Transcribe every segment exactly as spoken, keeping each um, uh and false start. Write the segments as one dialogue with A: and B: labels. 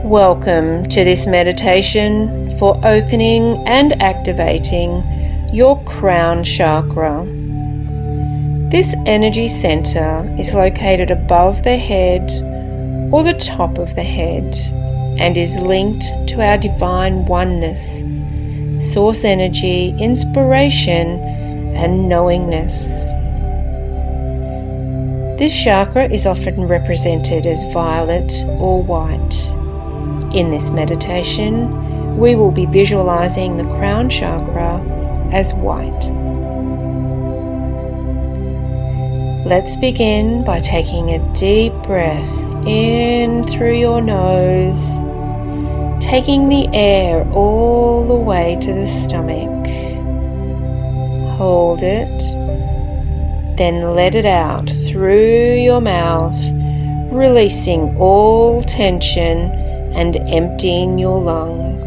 A: Welcome to this meditation for opening and activating your crown chakra. This energy center is located above the head or the top of the head and is linked to our divine oneness, source energy, inspiration, and knowingness. This chakra is often represented as violet or white. In this meditation, we will be visualizing the crown chakra as white. Let's begin by taking a deep breath in through your nose, taking the air all the way to the stomach. Hold it, then let it out through your mouth, releasing all tension and emptying your lungs.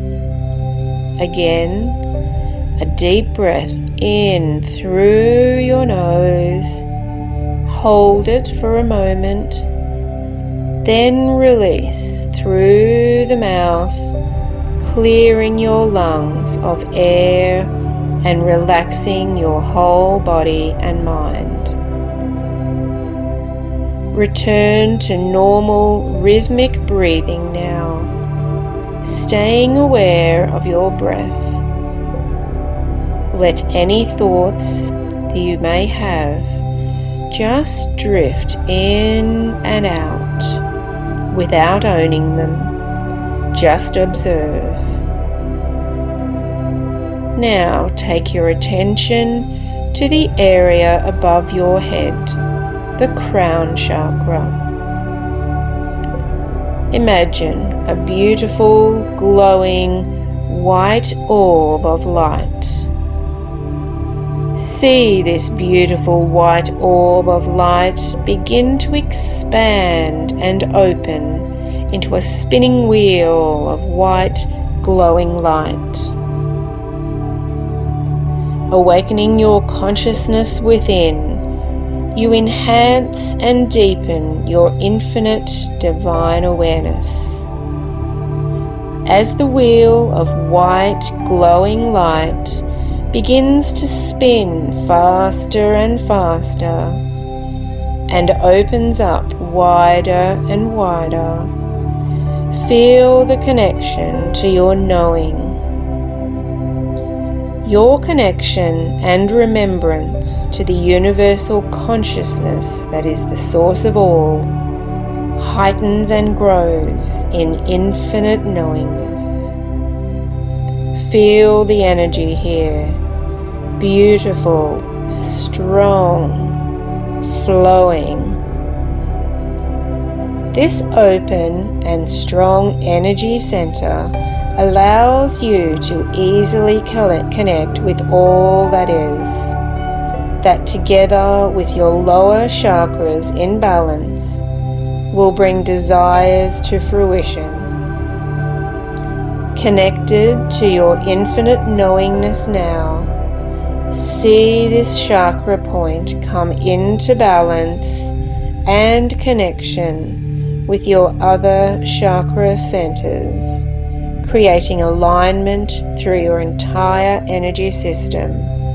A: Again, a deep breath in through your nose. Hold it for a moment, then release through the mouth, clearing your lungs of air and relaxing your whole body and mind. Return to normal rhythmic breathing now, staying aware of your breath. Let any thoughts that you may have just drift in and out without owning them. Just observe. Now take your attention to the area above your head, the crown chakra. Imagine a beautiful, glowing, white orb of light. See this beautiful white orb of light begin to expand and open into a spinning wheel of white, glowing light. Awakening your consciousness within, you enhance and deepen your infinite divine awareness. As the wheel of white glowing light begins to spin faster and faster and opens up wider and wider, feel the connection to your knowing. Your connection and remembrance to the universal consciousness that is the source of all heightens and grows in infinite knowingness. Feel the energy here, beautiful, strong, flowing. This open and strong energy center allows you to easily connect with all that is, that together with your lower chakras in balance will bring desires to fruition. Connected to your infinite knowingness now, see this chakra point come into balance and connection with your other chakra centers, creating alignment through your entire energy system.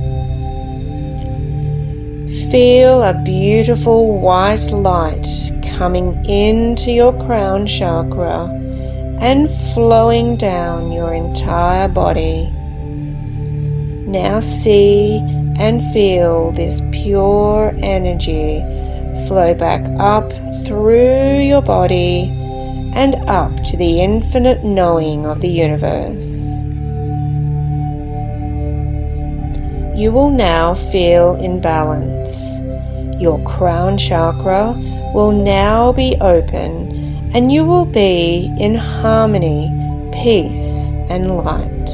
A: Feel a beautiful white light coming into your crown chakra and flowing down your entire body. Now see and feel this pure energy flow back up through your body and up to the infinite knowing of the universe. You will now feel in balance. Your crown chakra will now be open and you will be in harmony, peace, and light.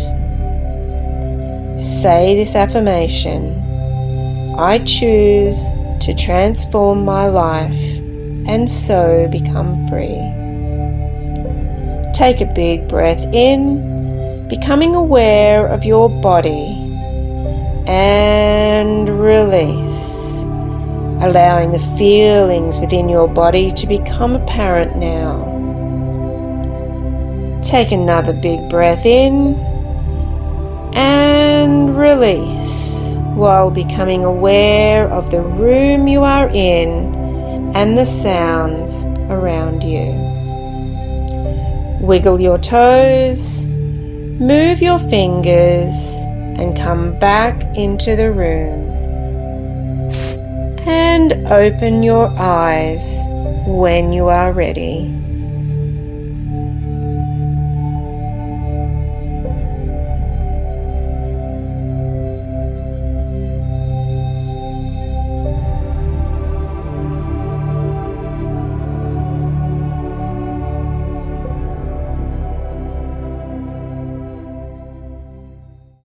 A: Say this affirmation: I choose to transform my life and so become free. Take a big breath in, becoming aware of your body, and release, allowing the feelings within your body to become apparent now. Take another big breath in and release while becoming aware of the room you are in and the sounds around you. Wiggle your toes, move your fingers, and come back into the room. And open your eyes when you are ready.